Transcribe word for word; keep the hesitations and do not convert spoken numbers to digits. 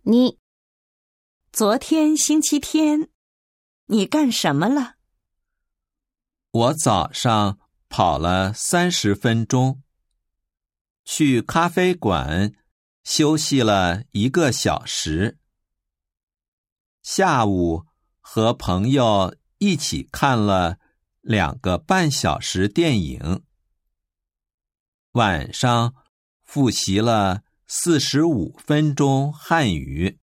你昨天星期天，你干什么了？ 我早上跑了三十分钟，去咖啡馆休息了一个小时，下午和朋友一起看了两个半小时电影，晚上复习了四十五分钟汉语。